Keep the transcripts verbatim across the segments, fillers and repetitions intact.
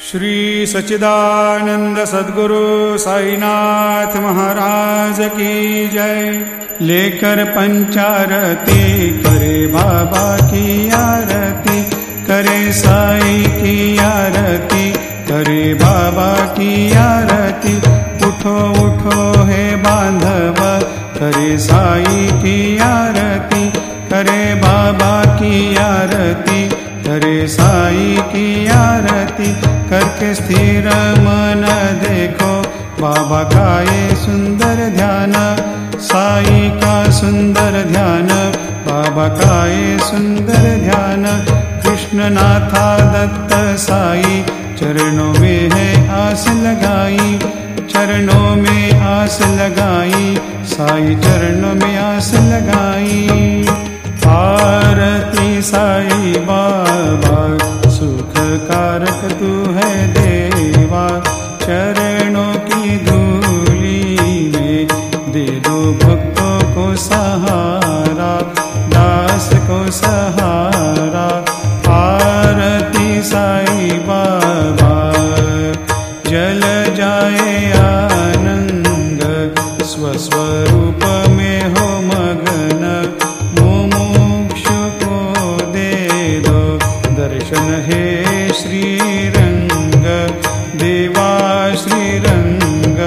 श्री सच्चिदानंद सद्गुरु साईनाथ महाराज की जय। लेकर पंचारती करे बाबा की आरती, करे साई की आरती, करे बाबा की आरती। उठो उठो हे बांधव, करे साई की आरती, करे बाबा की आरती, करे साई की आरती। करके स्थिर मन देखो बाबा का ये सुंदर ध्यान, साई का सुंदर ध्यान, बाबा का ये सुंदर ध्यान। कृष्ण नाथा दत्त साई चरणों में है आस लगाई, चरणों में आस लगाई, साई चरणों में आस लगाई। आरती साई बाबा सुख कारक तू है देवा, चरणों की धूली में दे दो भक्तों को सहारा, दास को सहारा। आरती साई बाबा जल जाए आनंद, स्वस्वरूप में हो मगन। मुमुक्षु को दे दो दर्शन हे श्रीरंग, देवा श्रीरंग।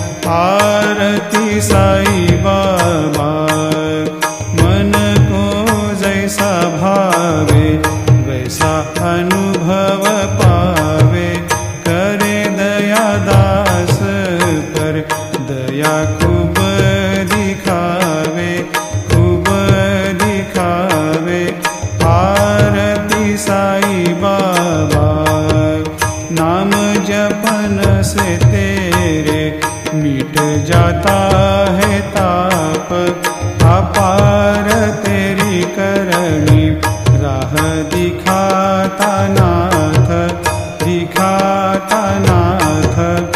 आरती साई बाबा मन को जैसा भावे, वैसा अनुभव पावे। करे दया दास पर, दया खूब दिखावे, खूब दिखावे। आरती साई बाबा नाम जपन से तेरे मिट जाता है ताप। अपार तेरी करनी राह दिखाता नाथ, दिखाता नाथ।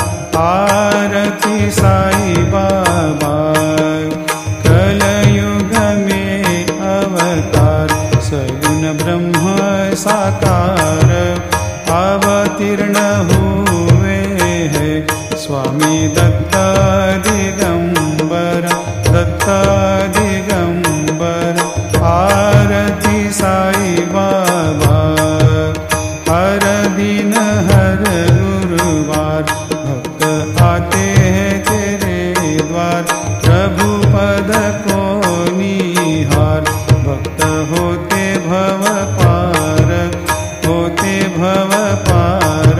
आरती साई बाबा कलयुग में अवतार, सगुण ब्रह्म साकार। अवतीर्ण हुए हैं स्वामी दत्त दिगंबर, दत्त दिगंबर। आरती साई बाबा हर दिन हर गुरुवार, भक्त आते हैं तेरे द्वार। प्रभु पद को निहार, भक्त होते भव पार, होते भव पार।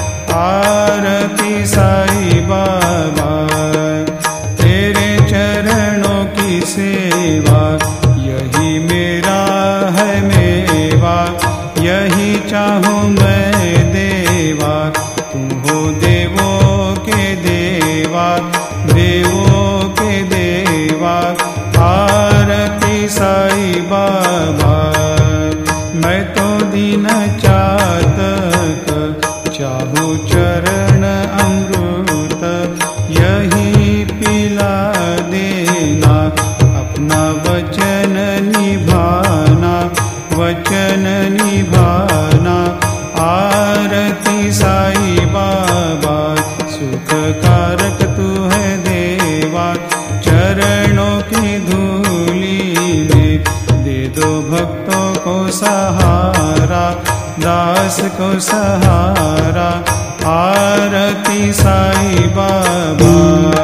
आरती साई बाबा तेरे चरणों की सेवा, यही मेरा है मेवा, यही चाहूँ मैं देवा। तुम हो देवों के देवा, देवों के देवा। आरती साई बाबा मैं तो दीन चातक, चाहूँ चरण अमृत, यही पिला देना। अपना वचन निभाना, वचन निभाना। आरती साई बाबा सुख कारक तू है देवा, चरणों की धूली में दे दो भक्तों को सहारा, दास को सहारा। आरती साई बाबा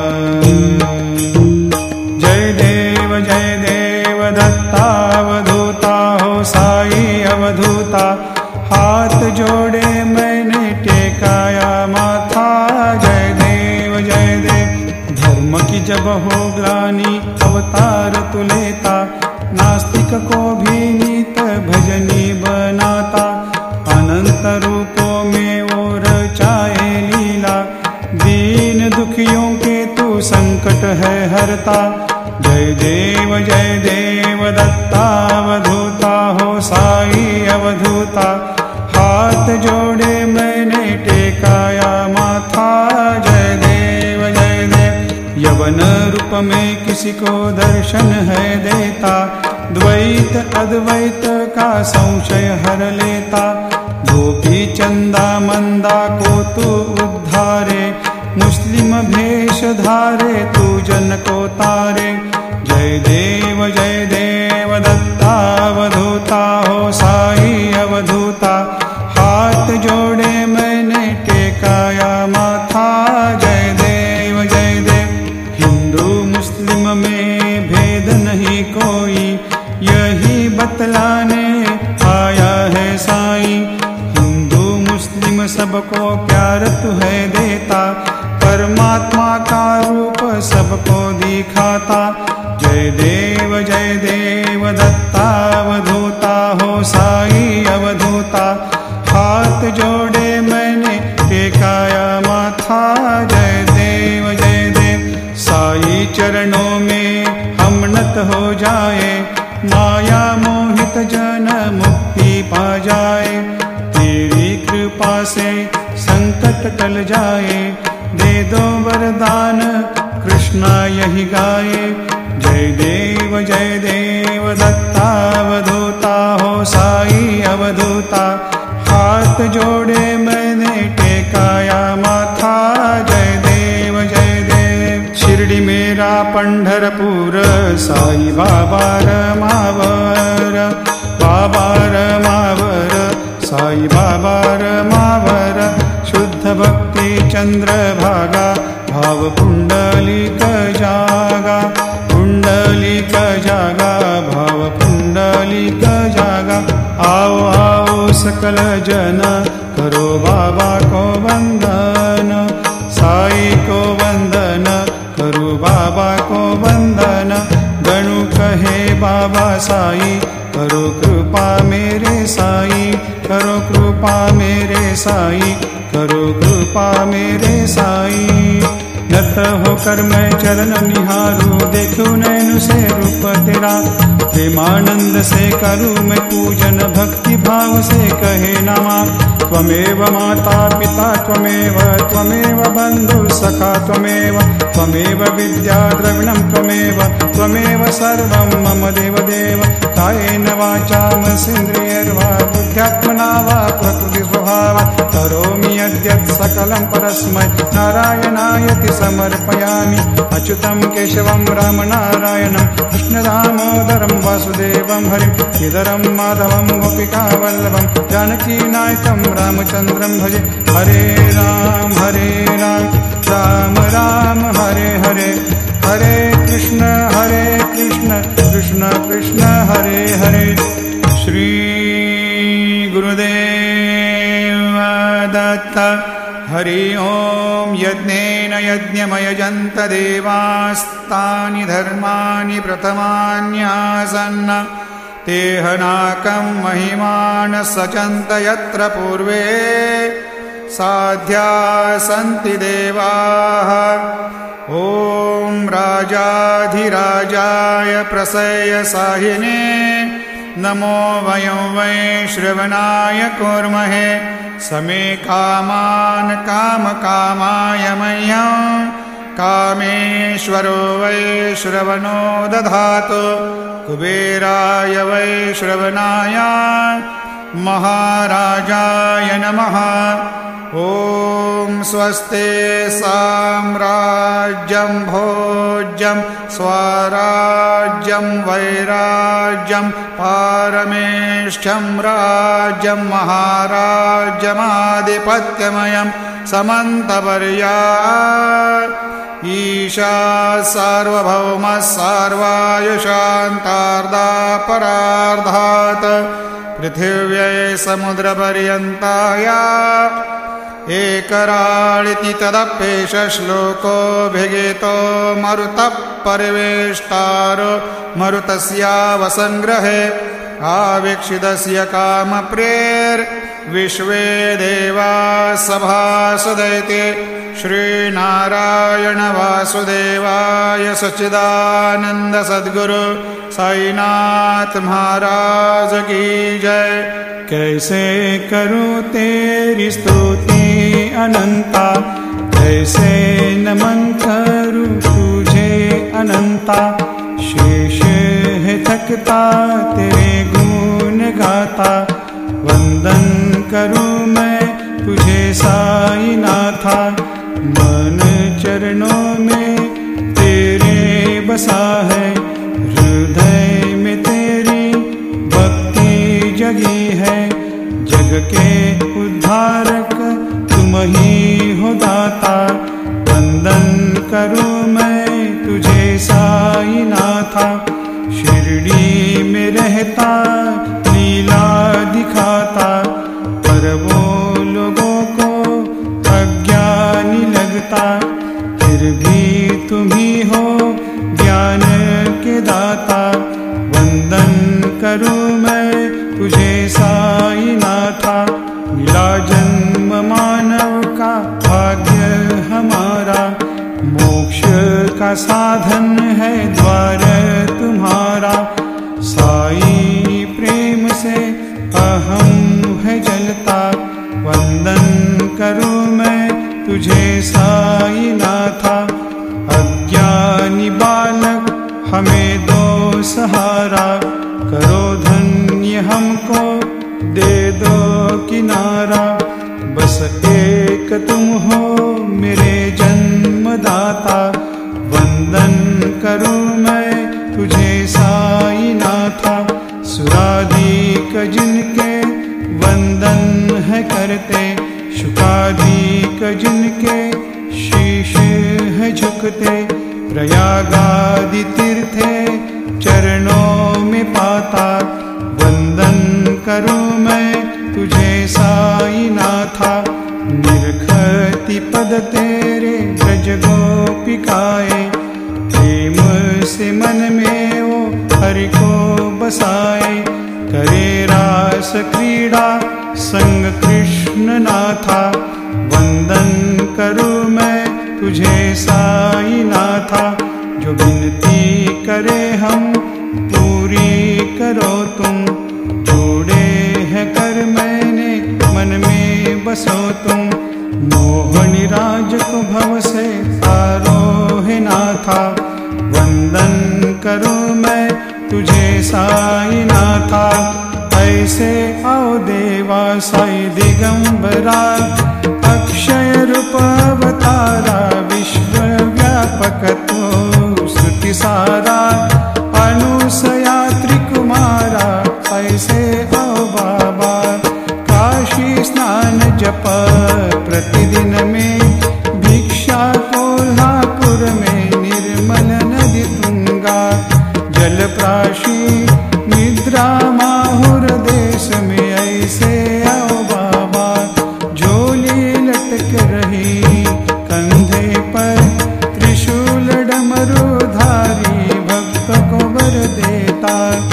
जय देव जय देव दत्तावधूता हो साई अवधूता। हाथ जोड़े मैंने टेकाया माथा, जय देव जय देव। धर्म की जब हो ग्लानि अवतार तू लेता, नास्तिक को भी नित भजनी बनाता। अनंत रूपों में और चाहे लीला, दीन दुखियों के तू संकट है हरता। जय देव जय देव दत्तावधूता हो साई अवधूता। हाथ जोड़े मैंने टेकाया माथा, जय देव जय देव। यवन रूप में किसी को दर्शन है देता, द्वैत अद्वैत का संशय हर लेता। गोपी चंदा मंदा को तू उद्धारे, मुस्लिम भेष धारे तू जन को तारे। जय देव जय देव दत्तावधूता हो साई अवधूता, हाथ जोड़े मैंने टेकाया माथा। जय देव जय देव। हिंदू मुस्लिम में भेद नहीं कोई, यही बतलाने आया है साई। हिंदू मुस्लिम सबको प्यार तू है देता, परमात्मा का रूप सबको दिखाता। जय देव जय देव दत्तावधूता हो साई अवधूता, हाथ जोड़े मैंने टेकाया माथा। जय देव जय देव। साई चरणों में हम नत हो जाए, माया मोहित जन मुक्ति पा जाए। तेरी कृपा से संकट टल जाए, दे दो वरदान कृष्णा यही गाए। जय देव जय देव दत्तावधूता हो साई अवधूता, हाथ जोड़े मैंने टेकाया माथा। जय देव जय देव। शिरडी मेरा पंढरपुर, साई बाबा रमावर, बाबा रमावर, साई बाबा रमावर। शुद्ध भक्ति चंद्र भागा, भाव पुंडलिक जागा, पुंडलिक जागा, भाव पुंडलिक जागा। आओ आओ सकल जन, करो बाबा को वंदन, साई को वंदन, करो बाबा को वंदन। गणु कहे बाबा साई, करो कृपा मेरे साई, करो कृपा मेरे साई, करो कृपा मेरे साई। नत होकर मैं चरण निहारूं, देखूं नैन से रूप तेरा। प्रेमानंद से करूं मैं पूजन, भक्ति भाव से कहे नमा। त्वमेव माता पिता त्वमेव, त्वमेव बंधु सखा त्वमेव, त्वमेव विद्या द्रविणं त्वमेव, त्वमेव सर्वं मम देव देव। कायेन वाचा मनसेन्द्रियैर्वा बुद्ध्यात्मना वा प्रकृति स्वभावात्, करोमि यद्यत् सकलं परस्मै नारायणायति समर्पयामि। अच्युतं केशवं रामनारायणं, कृष्णदामोदरं वासुदेवं हरिं, श्रीधरं माधवं गोपिकावल्लभं, जानकीनायकं रामचन्द्रं भजे। हरे राम हरे राम, राम राम हरे हरे, हरे कृष्ण हरे कृष्ण, कृष्ण कृष्ण हरे हरे। श्री गुरुदेव दत्त। हरि ओम। यज्ञेन यज्ञमयजन्त देवास्तानि धर्माणि प्रथमान्यासन्, तेहनाकं महिमान सचन्त यत्र पूर्वे साध्या सन्ति देवाः। ॐ राजाधिराजाय प्रसय साहिने, नमो वयं वै श्रवणाय कुर्महे। समे कामान् कामकामाय मह्यं, कामेश्वरो वै श्रवणो दधातु। कुबेराय वै श्रवणाय महाराजाय नमः। ॐ स्वस्ते साम्राज्यं भोज्यं स्वराज्यं वैराज्यं पारमेष्ठ्यं राज्यं महाराज्यमाधिपत्यमयं समन्तपर्या ईशा सार्वभौमः सर्वायुषान्तार्धापरार्धात् पृथिव्यै समुद्रपर्यन्ताया एकराळिति तदप्येष श्लोकोऽभिगीतो मरुतः परिवेष्टारो मरुतस्यावसंग्रहे आवीक्षितस्य कामप्रेर्विश्वे देवा सभासदैते श्रीनारायण वासुदेवाय सच्चिदानंद सद्गुरु साईनाथ महाराज की जय। कैसे करूं तेरी स्तुति अनंता, कैसे नमन करूं तुझे अनंता। शेष है थकता तेरे गुण गाता, वंदे वंदन करूं मैं तुझे साई नाथा। मन चरणों में तेरे बसा है, हृदय में तेरी भक्ति जगी है। जग के उद्धारक तुम ही हो दाता, वंदन करूं मैं तुझे साई नाथा। शिरडी में रहता लीला दिखाता, पर वो लोगों को अज्ञानी लगता। फिर भी तुम ही हो ज्ञान के दाता, वंदन करूं मैं तुझे साई नाथा। मिला जन्म मानव का भाग्य हमारा, मोक्ष का साधन है द्वार तुम्हारा। साई प्रेम से अहम है जलता, वंदन करूं मैं तुझे साई नाथा। अज्ञानी बालक हमें दो सहारा, करो धन्य हमको दे दो किनारा। बस एक तुम हो मेरे जन्मदाता, वंदन करूं मैं तुझे साई नाथा। सुराधिक जिनके वंदन है करते, शुकाधिक जिनके शीश है झुकते। प्रयागादि तीर्थे चरणों में पाता, वंदन करूं मैं तुझे साई नाथा। निरखती पद तेरे ब्रज गोपिकाए, प्रेम से मन में वो हरि को बसाए। करे रास क्रीड़ा संग कृष्ण नाथा, वंदन करूं मैं तुझे साई नाथा। जो विनती करे हम पूरी करो तुम, जोड़े है कर मैंने मन में बसो तुम। मोहनी राज को भव से तारो है नाथा, वंदन करूं मैं तुझे साई नाथा। ऐसे आओ देवा साई दिगंबरा, अक्षय रूप अवतारा। विश्व व्यापक तो श्रुति सारा, अनुसया त्रिकुमारा। ऐसे आओ बाबा काशी स्नान जप प्रतिदिन में। भिक्षा कोल्हापुर में निर्मल नदी तुंगा, जल प्राशी निद्रा माहुर देश में। ऐसे आओ बाबा झोली लटक रही कंधे पर, त्रिशूल डमरूधारी भक्त को वर देता।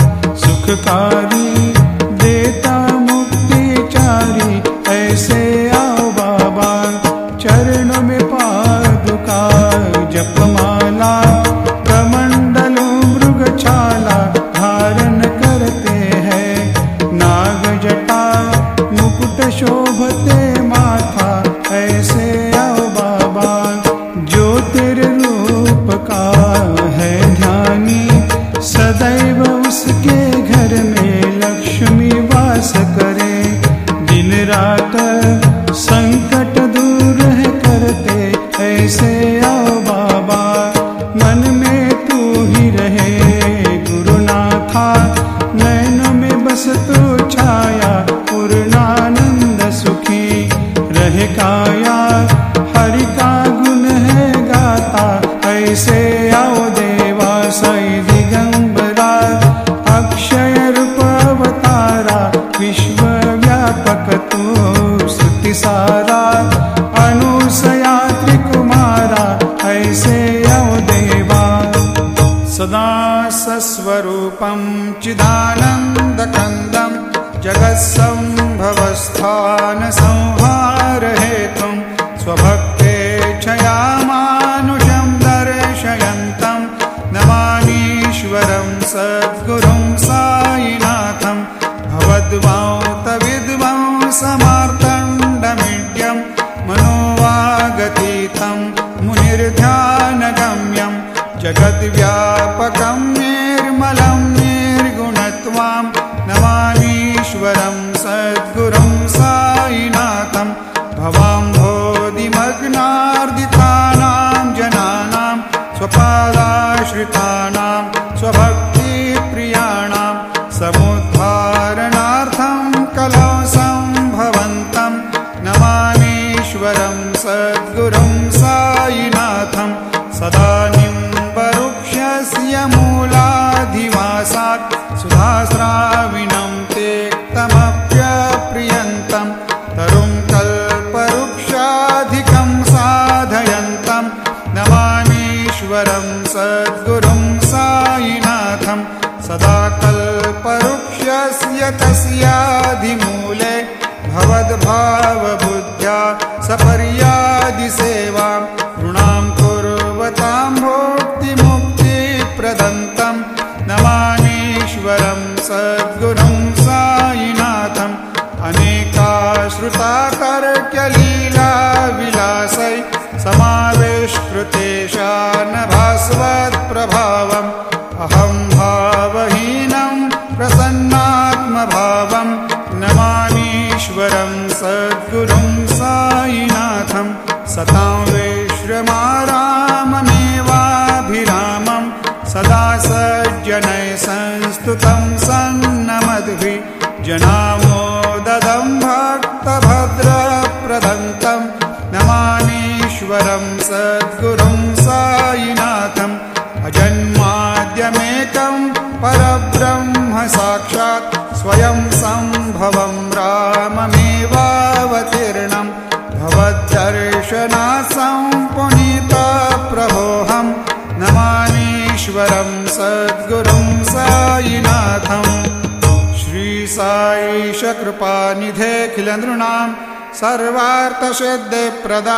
सुखकारी देता मुक्तिचारी, ऐसे आओ बाबा चरणों में पादुका। जपमाला कमंडल मृगछाला धारण करते हैं, नाग जटा मुकुट शोभते माथा। ऐसे आओ बाबा जो तेरे रूप का है ध्यानी, सदैव उसके घर में लक्ष्मी वास करे। दिन रात संकट दूर है करते, ऐसे आओ बाबा मन में तू ही रहे गुरुनाथा। नैनों में बस तू छाया पूर्णानंद सुखी रहे काया, हरि का गुण है गाता। ऐसे आओ देवा साई दिगंबरा, अक्षय रूप अवतारा। विश्व व्यापक तू श्रुति सारा, अनुसया त्रिकुमारा। ऐसे आओ देवा सदा सस्वरूपं चिदानन्दकन्दं, जगत्सम्भवस्थान संहार हेतुं। स्वभक्तेच्छया मानुषं दर्शयन्तं, नमामीश्वरं सद्गुरुं साईनाथं। भवद्वांतविद्वां समार्तण्डमीड्यं, मनोवागतीतं मुनिर्ध्यानगम्यं। जगद्व्यापकं निर्मलं निर्गुणत्वां, नमामीश्वरं सद्गुरुं लग्नार्दितानां जनानां स्वपादाश्रितानां स्वभक्तिप्रियाणां समुद्धारणार्थं कलौ सम्भवन्तं नमामीश्वरं सद्गुरुं साईनाथं सदा निम्बवृक्षस्य मूलाधिवासात् सुधास्राविणं तेक्तमप्यप्रियन्तं तरुं कल्पवृक्षाधिकं साधयन्तं नमामीश्वरं सद्गुरुं साईनाथं सदा कल्पवृक्षस्य तस्याधिमूले भवद्भावबुद्ध्या सपर्यादिसेवां नृणां कुर्वतां भुक्तिमुक्तिप्रदन्तं नमामीश्वरं सद्गुरुं साईनाथम् अनेकाश्रुतातर्क्यलीलाविलासै समावेष्कृतेशानभास्वत्प्रभावम् अहं भावहीनं प्रसन्नात्मभावं नमामीश्वरं सद्गुरुं साईनाथं सतां विश्रमाराममेवाभिरामं सदा सज्जनैः संस्तुतं सन्नमद्भिः जनामोददं भक्तभद्रप्रदन्तं नमामीश्वरं सद्गुरुं साईनाथम् अजन्माद्यमेकं परब्रह्म साक्षात् स्वयं सम्भवं राममेवावतीर्णं भवद्दर्शनात् सम्पुनीतप्रभोऽहं नमामीश्वरं सद्गुरुं साईनाथम् श्रीसाईशकृपानिधेऽखिलनृणां सर्वार्थसिद्धिप्रदा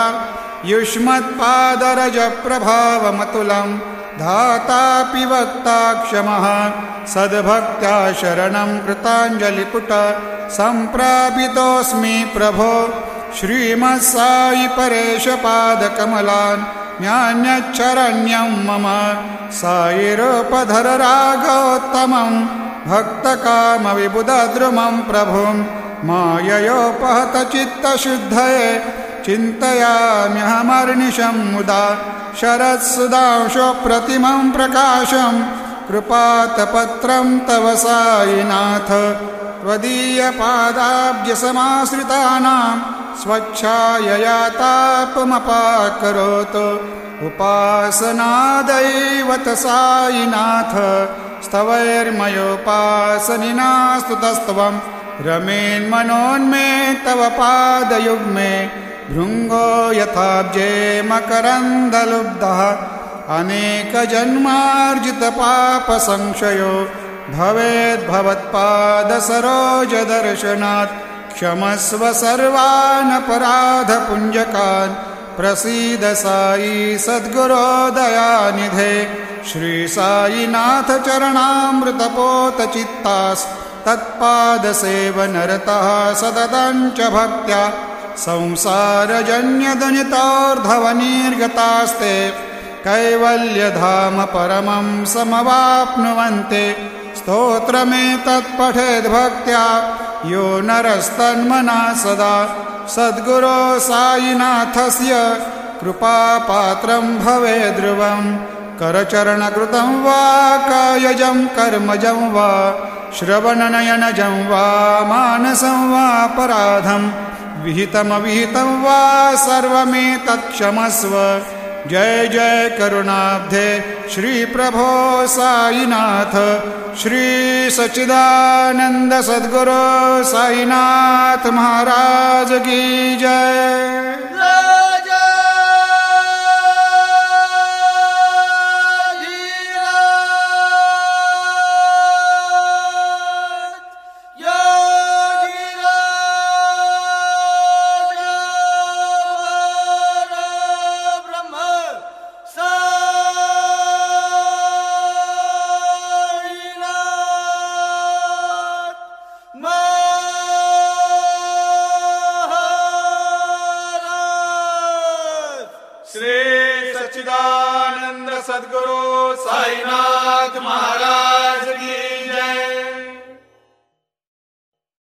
युष्मत्पादरजप्रभावमतुलं धातापि वक्ता क्षमः सद्भक्त्या शरणं कृताञ्जलिपुट सम्प्रापितोऽस्मि प्रभो श्रीमत्साई परेशपादकमलान् न्यान्यच्छरण्यं मम साईरूपधर राघवोत्तमं भक्तकामविबुधद्रुमं प्रभुं माययोपहतचित्तशुद्धये चिन्तयाम्यहमर्निशं मुदा शरत्सुधांशोप्रतिमं प्रकाशं कृपातपत्रं तव साईनाथ त्वदीयपादाब्जसमाश्रितानां स्वच्छायया तापमपाकरोतु उपासनादैवत साईनाथ स्तवैर्मयोपासनिना स्तुतस्त्वं रमेन्मनोन्मे तव पादयुग्मे भृङ्गो यथाब्जे मकरन्दलुब्धः अनेकजन्मार्जितपापसंशयो भवेद्भवत्पादसरोजदर्शनात् क्षमस्व सर्वानपराधपुञ्जकान् प्रसीद साई सद्गुरो दयानिधे श्रीसाईनाथ चरणामृतपोतचित्तास् तत्पादसेवनरतः सततं च भक्त्या संसारजन्यदुनितोर्धवनिर्गतास्ते कैवल्यधाम परमं समवाप्नुवन्ते स्तोत्रमेतत्पठेद्भक्त्या यो नरस्तन्मना सदा सद्गुरो साईनाथस्य कृपापात्रं भवेद्ध्रुवं करचरणकृतं वा कायजं कर्मजं वा श्रवणनयनजं वा मानसं वापराधं विहितमविहितं वा सर्वमेतत्क्षमस्व जय जय करुणाब्धे श्री प्रभो साईनाथ श्री सच्चिदानंद सद्गुरु साईनाथ महाराज की जय। सच्चिदानंद सद्गुरु साईनाथ महाराज की